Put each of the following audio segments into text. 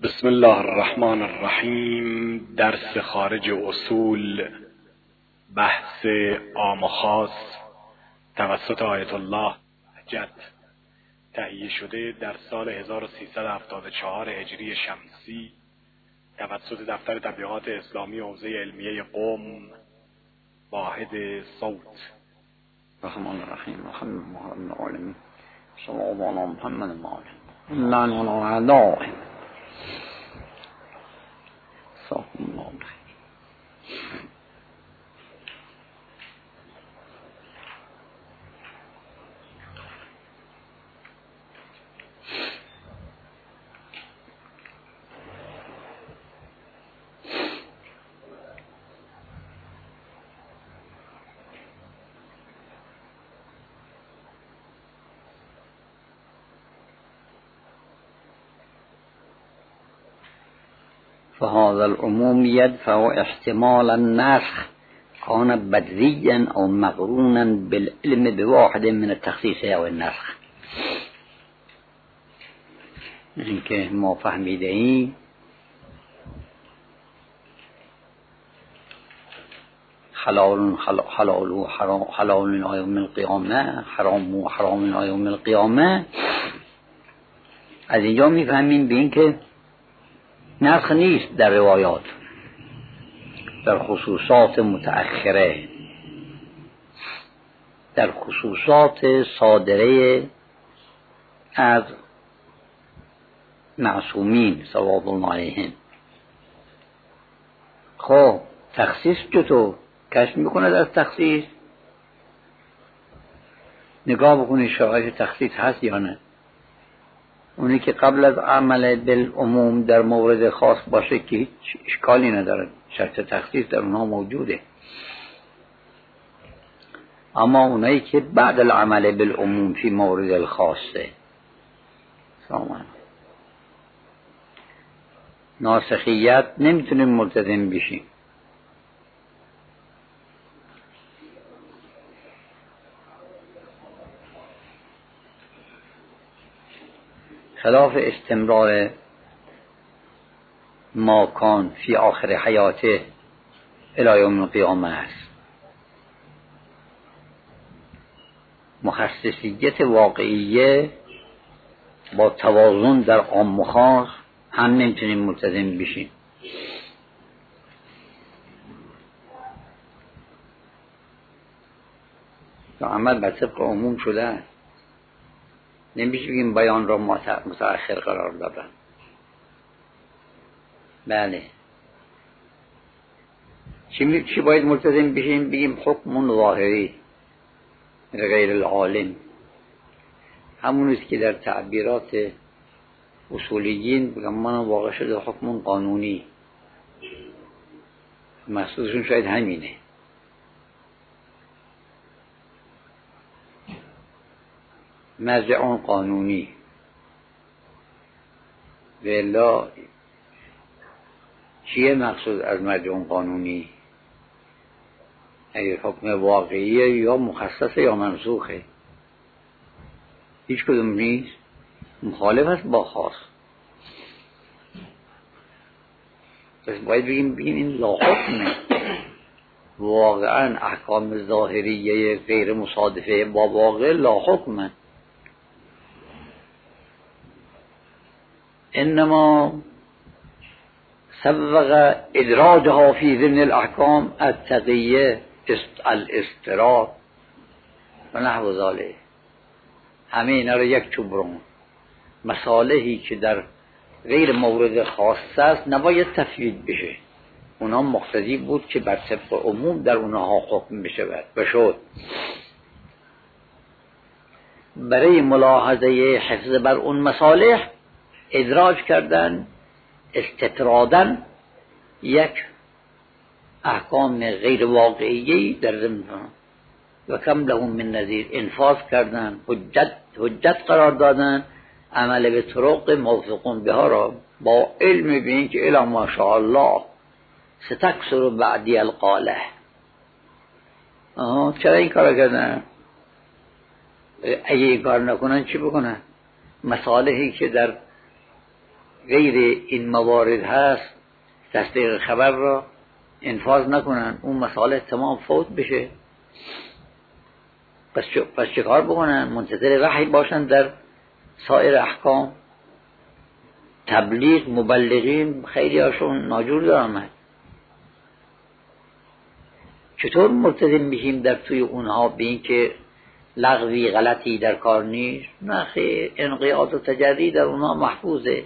بسم الله الرحمن الرحیم. درس خارج اصول، بحث عام و خاص توسط آیت الله جد تهیه شده در سال 1374 هجری شمسی توسط دفتر تبلیغات اسلامی حوزه علمیه قم. واحد صوت. الرحمن الرحیم. محمد العالمین صلی الله علی محمد العالمین لعن اعدائهم صلی الله علیه. فهذا العموم يدفع احتمال النسخ كان بدريا أو مقرونا بالعلم بواحد من التخصيص أو النسخ. اینکه ما فهمیده ایم حلال و حلال یوم القیامه، حرام و حرام یوم القیامه. از اینجا میفهمیم به این که نسخ نیست در روایات در خصوصات متأخره، در خصوصات صادره از معصومین صلوات الله علیهم. خب تخصیص چطور کشف میکند؟ از تخصیص نگاه بکنید شرایط تخصیص هست یا نه. اونی که قبل از عمل بالعموم در مورد خاص باشه که هیچ اشکالی نداره، شرط تخصیص در اونها موجوده. اما اونایی که بعد العمل بالعموم فی مورد الخاصه ناسخیت نمیتونیم ملتزم بشیم. خلاف استمرار ما کان فی آخر حیاته الی یوم القیامه است. مخصصیت واقعیه با توازن در عام و خاص هم نمیتونیم ملتزم بشیم. عمل بر طبق عموم شده است. نمیشه بگیم بیان را متأخر قرار دادن. بله چی باید ملتزم بشیم؟ بگیم حکم ظاهری غیر العالم، همونیست که در تعبیرات اصولیین بگم من واقع شده حکم قانونی. مقصودشون شاید همینه. مرجع قانونی و الا چیه مقصود از مرجع قانونی؟ اگر حکم واقعیه یا مخصصه یا منسوخه، هیچ کدوم نیست، مخالف است با خاص. پس باید بگیم این لا حکمه. واقعا احکام ظاهریه غیر مصادفه با واقع لا حکمه. انما سبق ادراجها فی ضمن الاحکام التقیه الاسترار و نحو ذالک. همه اینا رو یک چوبرون. مصالحی که در غیر مورد خاص است نباید تفویض بشه. اونا مقتضی بود که بر طبق عموم در اونها حکم بشود. برای ملاحظه حفظ بر اون مصالح ادراج کردن، استطرادن یک احکام غیر واقعی در ضمن و کم لهم من نظیر انفاذ کردن، حجت قرار دادن، عمل به طرق موثقون بها را با علم به این که الا ماشاءالله ستکثر بعدی القاله. چرا این کار کردن؟ اگه این کار نکنن چی بکنن؟ مصالحی که در غیر این موارد هست تصدیق خبر را انفاذ نکنن، اون مسائل تمام فوت بشه. پس چه کار بکنن؟ منتظر وحی باشن در سایر احکام. تبلیغ مبلغین خیلی هاشون ناجور دارن. چطور ملتزم میشیم در توی اونها به این که لغوی غلطی در کار نیست؟ نه خیر، انقیاد و تجری در اونها محفوظه.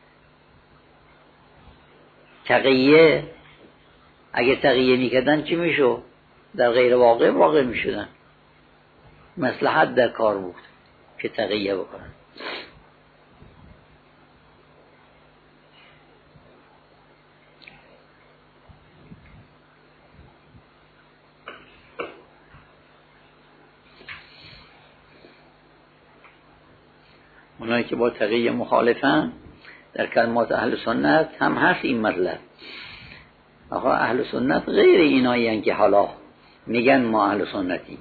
تقیه اگه تقیه میکردن چی میشو؟ در غیر واقع میشدن. مصلحت در کار بود که تقیه بکنن. اونایی که با تقیه مخالفن در کلمات اهل سنت هم هست این مطلب. آقا اهل سنت غیر اینایی هستند که حالا میگن ما اهل سنتی.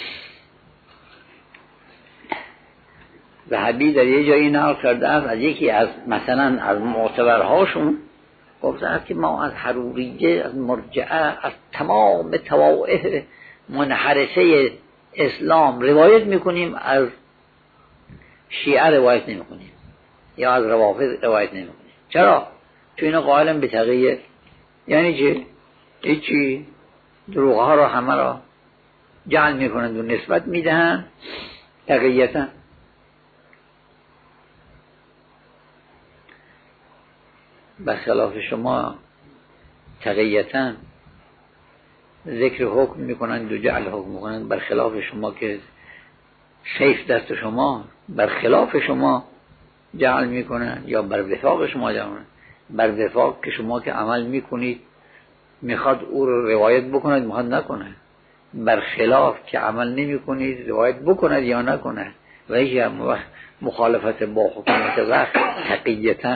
ذهبی در یه جایی نقل کرده است از یکی از مثلا از معتبرهاشون، گفته است که ما از حروریه، از مرجعه، از تمام طوائف منحرفه اسلام روایت میکنیم، از شیعه روایت نمیکنیم یا از روافض روایت نمیکنیم. چرا؟ چون اینا قائلن به تقیه. یعنی چه؟ هیچی، دروغ ها را همه را جعل میکنند و نسبت میدهند تقییتا. برخلاف شما تقییتا ذکر حکم میکنند و جعل حکم میکنند. برخلاف شما که سیف دست شما، برخلاف شما جعل میکنند یا بر وفاق شما جعل میکنند. بر وفاق که شما که عمل میکنید میخواد او رو روایت بکند، میخواد نکنه. برخلاف که عمل نمی کنید روایت بکند یا نکنه. و هیچ مخالفت با حکومت وقت تقییتا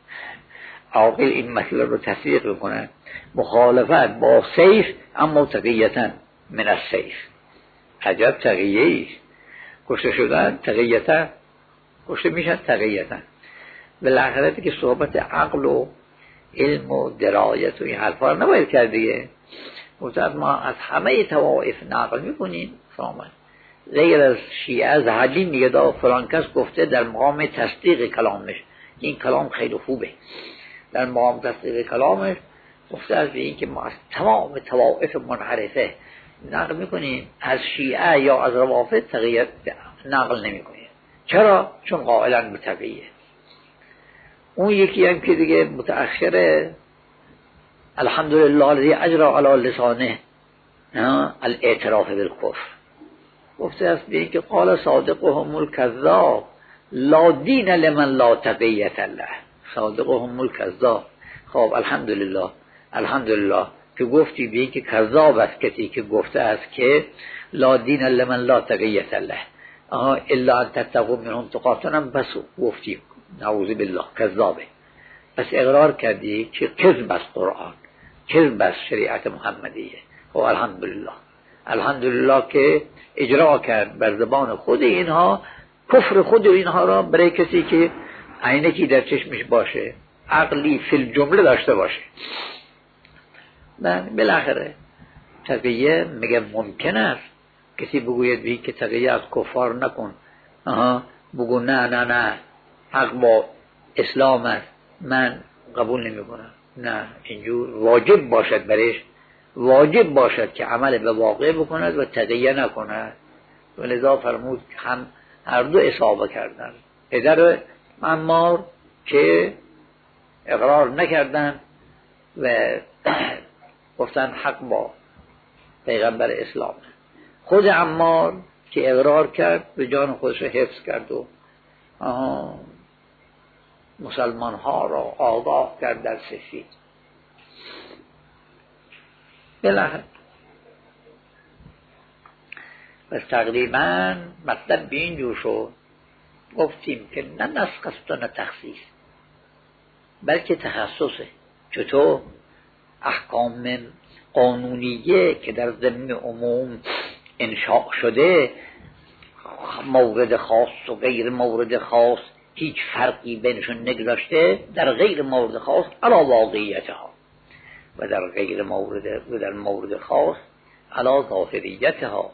عاقل این مسئله رو تصدیق کنه. مخالفت با سیف اما تقییتا من السیف. عجب تقییه است. کشته شدن تقییتا، کشته میشن تقییتا. بالاخره که صحبت عقل و علم و درایت و این حرفا رو نباید کرد دیگه. گفتم ما از همه طوائف نقل میکنیم فرامد غیر از شیعه. ذهبی میگه دا فلان کس گفته در مقام تصدیق کلامش، این کلام خیلی خوبه، در مقام تصدیق کلامش گفته از این که ما از تمام طوائف منحرفه نقل میکنیم، از شیعه یا از روافض تقییت نقل نمیکنیم. چرا؟ چون قائلن به تقیه. اون یکی هم که دیگه متأخره، الحمدلله الذی اجری علی لسانه الاعتراف بالکفر، گفته است به اینکه قال صادقهم الکذاب لا دین لمن لا تقیة له. صادقهم الکذاب. خب الحمدلله که گفتی به اینکه کذاب است کسی که گفته است که لا دین لمن لا تقیة له الا ان تتقوا منهم تقاتون، بس گفتی نعوذ بالله کذابه. پس اقرار کردی که کذب است قرآن، کذب است شریعت محمدیه. خب الحمدلله که اجرا کرد بر زبان خود اینها کفر خود اینها را برای کسی که عینکی در چشمش باشه، عقلی فی الجمله داشته باشه. من بالاخره تقیه میگه ممکن است کسی بگوید بی که تقیه از کفار نکن، بگو نه حق با اسلام است، من قبول نمی کنم. نه، اینجور واجب باشد برش، واجب باشد که عمل به واقع بکند و تقیه نکند. و لذا فرمود هم هر دو اصابه کردن، پدر عمار که اقرار نکردن و گفتن حق با پیغمبر اسلام، خود عمار که اقرار کرد به جان خودش حفظ کرد و مسلمان ها را آگاه کرد در سفید. بالاخره پس تقریبا مطلب به این جور شد، گفتیم که نه نسخ است و نه تخصیص، بلکه تخصصه. چطور؟ احکام قانونیه که در ضمن عموم انشاء شده، مورد خاص و غیر مورد خاص هیچ فرقی بینشون نگذاشته در غیر مورد خاص علا واقعیتها و در غیر مورد و در مورد خاص علا ظاهریتها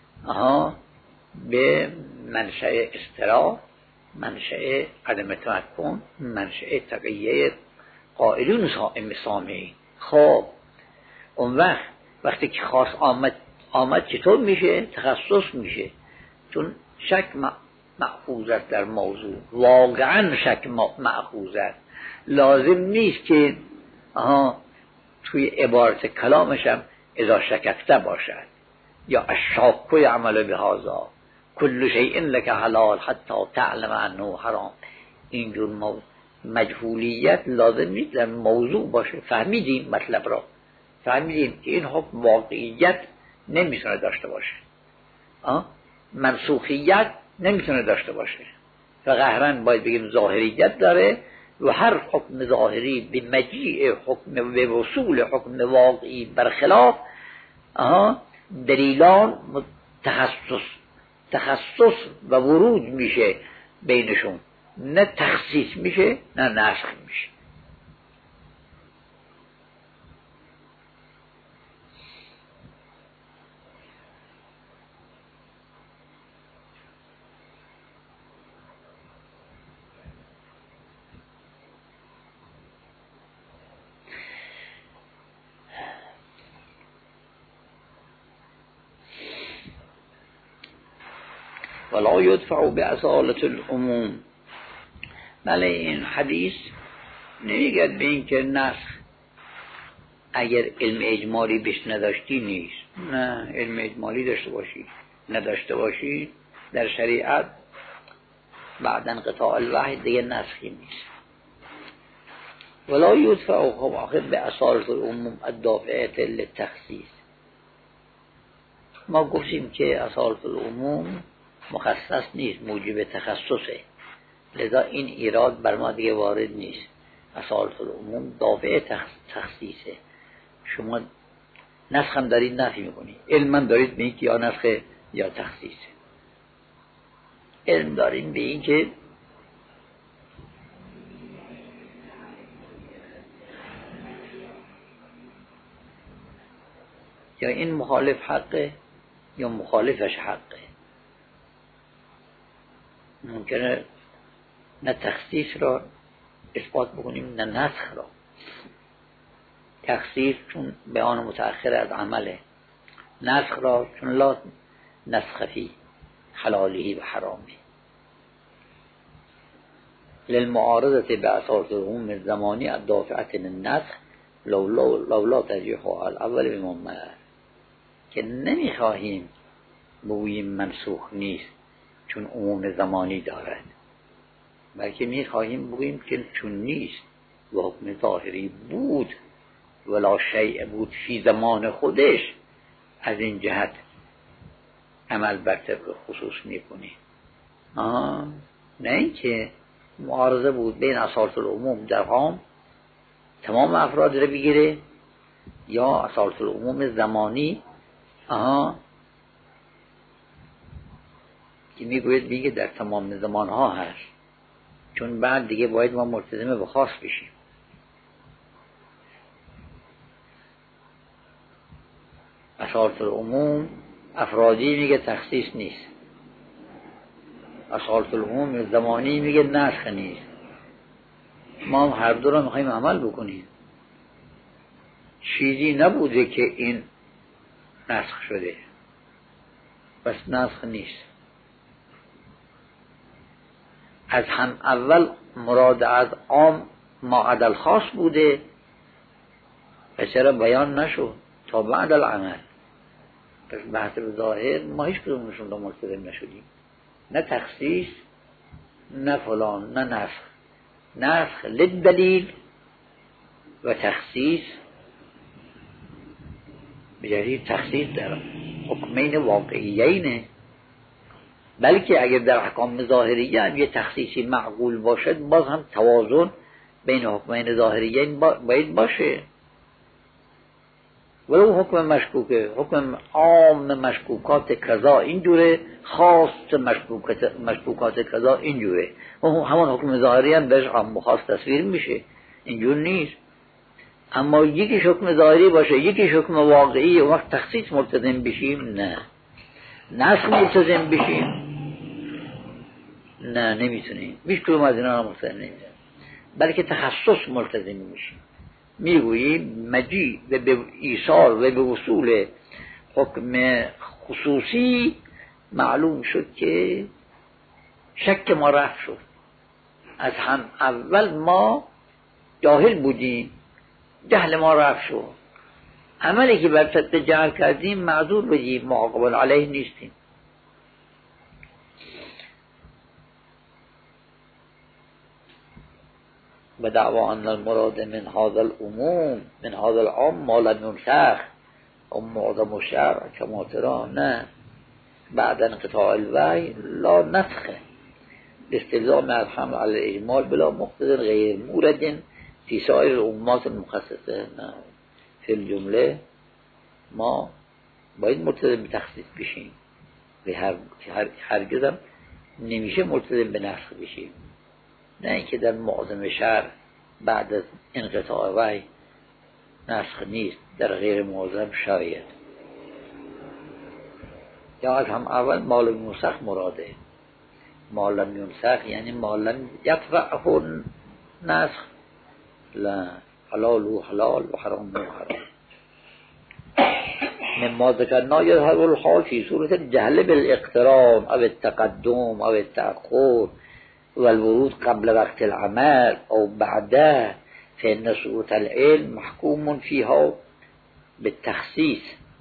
به منشأ استرا، منشأ عدم تمکن، منشأ تقیه قائلون سامعین. خب اون وقتی که خاص آمد چطور میشه؟ تخصص میشه، چون شک مأخوذ است در موضوع، واقعا شک مأخوذ است. لازم نیست که توی عبارت کلامش هم اذا شککته باشد یا الشاک یعمل بهذا کل شیء لک حلال حتی تعلم انه حرام. اینجور مجهولیت لازم نیست در موضوع باشه. فهمیدیم مطلب را، فهمیدیم که این حکم واقعیت نمیتونه داشته باشه، منسوخیت نمیتونه داشته باشه، و قهرا باید بگیم ظاهریت داره. و هر حکم ظاهری به مجیء حکم به وصول حکم واقعی برخلاف دلیلان تخصص و ورود میشه بینشون، نه تخصیص میشه نه نسخ میشه. ولا یدفع باصالة العموم. بله این حدیث نمیگد به این که نسخ اگر علم اجمالی بهش نداشتی نیست. نه، علم اجمالی داشته باشی نداشته باشی در شریعت بعد انقطاع الوحی دیگه نسخی نیست. ولا یدفع باصالة العموم الدافعة للتخصیص. ما گفتیم که اصالة العموم مخصص نیست، موجب تخصصه، لذا این ایراد بر ما دیگه وارد نیست. اصالة العموم دافع تخصیصه. شما نسخ هم دارید نفی میکنید، علم هم دارید به این که یا نسخه یا تخصیصه. علم داریم به این که یا این مخالف حقه یا مخالفش حقه. ممکنه نه تخصیص را اثبات بکنیم نه نسخ را. تخصیص چون بیان متأخر از عمله، نسخ را چون لا نسخ فی حلاله و حرامه. للمعارضة بأصالة العموم الزمانی الدافعة للنسخ لولا ترجیحها الاول بممنع. که نمیخواهیم بگوییم منسوخ نیست چون عموم زمانی دارد، بلکه میخواهیم بگوییم که چون نیست و حکم ظاهری بود ولا شیء بود فی زمان خودش، از این جهت عمل بر طبق خصوص میکنیم. نه اینکه معارضه بود بین اصالة العموم در عام تمام افراد رو بگیره، یا اصالة العموم زمانی که میگوید میگه در تمام زمان ها هست، چون بعد دیگه باید ما ملتزم به خاص بشیم. اصالة العموم افرادی میگه تخصیص نیست، اصالة العموم زمانی میگه نسخ نیست. ما هم هر دو را میخواییم عمل بکنیم. چیزی نبوده که این نسخ شده، بس نسخ نیست. از هم اول مراد از عام ما عدل خاص بوده و چرا بیان نشد تا بعد العمل. پس بحث ظاهر ما هیچ کدومشون رو ملتزم نشدیم، نه تخصیص نه فلان نه نسخ. نسخ للدلیل و تخصیص بجرید تخصیص در حکمین واقعیینه. بلکه اگر در احکام ظاهریه هم یه تخصیصی معقول باشد، باز هم توازن بین حکمین ظاهریین باید باشه. ولو حکم مشکوکه، حکم عام مشکوکات کذا اینجوره، خاص مشکوکات کذا اینجوره. همون حکم ظاهری هم بهش عام و خاص تصویر میشه، اینجور نیست. اما یکی حکم ظاهری باشه یکی حکم واقعی، وقت تخصیص ملتزم بشیم نه، نسخ ملتزم بشیم نه، نمیتونیم، میشکلوم از اینا ملتزم نمیتونیم، بلکه تخصص ملتزم میشیم. میگوییم مجیء و به ایثار و به وصول حکم خصوصی معلوم شد که شک ما رفع شد. از هم اول ما جاهل بودیم، جهل ما رفع شد. عملی که بر صد جهل کردیم معذور بودیم، معاقب علیه نیستیم. و دعوا ان المراد من هذا العموم من هذا العام ما لم ينسخ او معظم الشرع كما ترى نه بعد انقطاع الوحی لا نسخه استلزام الحمل على الاجمال بلا مقتضى غیر مورد في سائر الامات المخصصه. نه فی الجمله ما باید ملتزم به تخصیص بشیم و هرگز هم نمیشه ملتزم به نسخ بشیم. نه اینکه در معظم شرع بعد از انقطاع وحی نسخ نیست، در غیر معظم شاید. یا از هم اول مال منسخ مراده، مال منسخ یعنی مال یطبعه نسخ، لا حلال و حلال و حرام و حرام. مما ذکرنا یظهر الحال فی صورت الجهل بالاقتران او التقدم او التأخر والورود قبل وقت العمل او بعده، فإن صورت العلم محكوم فيها بالتخصيص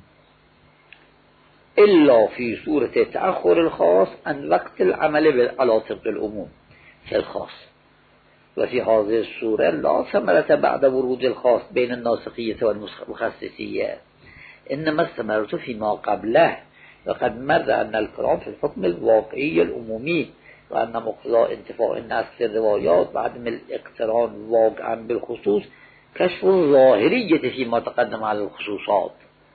إلا في صورة تأخر الخاص عن وقت العمل على طبق العموم كالخاص. وفي هذه الصورة لا ثمرة بعد ورود الخاص بين الناسخية والمخصصية، إنما الثمرة فيما قبله. وقد مر أن الكلام في الحكم الواقعي العمومي، وأن مقتضى انتفاء النسخ في الروايات بعد الاقتران واقعا بالخصوص كشف الظاهرية فيما تقدم على الخصوصات.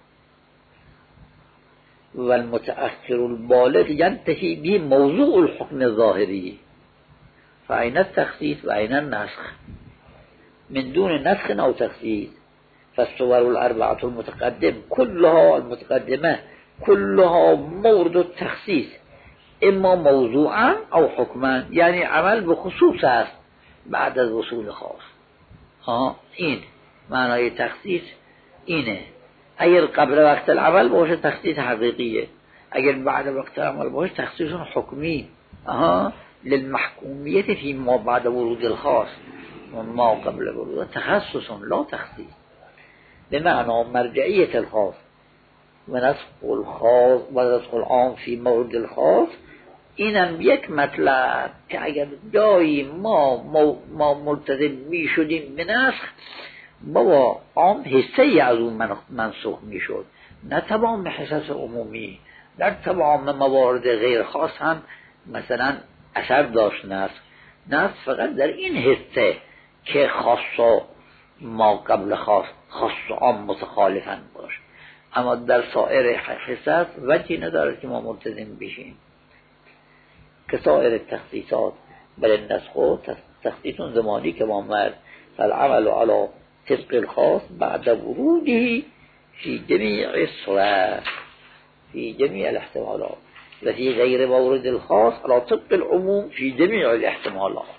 والمتأخر البالغ ينتهي به موضوع الحكم الظاهري، فأين التخصيص وأين النسخ؟ من دون نسخ أو تخصيص. فالصور الأربعة المتقدمة كلها مورد التخصيص، اما موضوعا او حکما، یعنی عمل به خصوص است بعد از وصول خاص. این معنای تخصیص اینه. اگر قبل وقت العمل باشه تخصیص حقیقیه، اگر بعد وقت العمل باشه تخصیص حکمی. للمحکومیت فی ما بعد ورود الخاص و ما قبل ورود تخصص لا تخصیص، به معنی مرجعیت الخاص و نسخ الخاص و نسخ العام فی مورد الخاص. اینم یک مطلب که اگر جایی ما ملتزم می شدیم به نسخ، بابا عام حصه از اون منسوخ می شد، نه تمام حصص عمومی. در تمام موارد غیر خاص هم مثلا اثر داشت نسخ فقط در این حصه که خاص و ما قبل خاص و عام متخالفن باش، اما در سایر حصص وجهی نداره که ما ملتزم بشیم. كسائر التخصيصات بل النسخ تخصيص زماني كما مر، فالعمل على طبق الخاص بعد وروده في جميع الصور في جميع الاحتمالات، وفي غير مورد الخاص على طبق العموم في جميع الاحتمالات.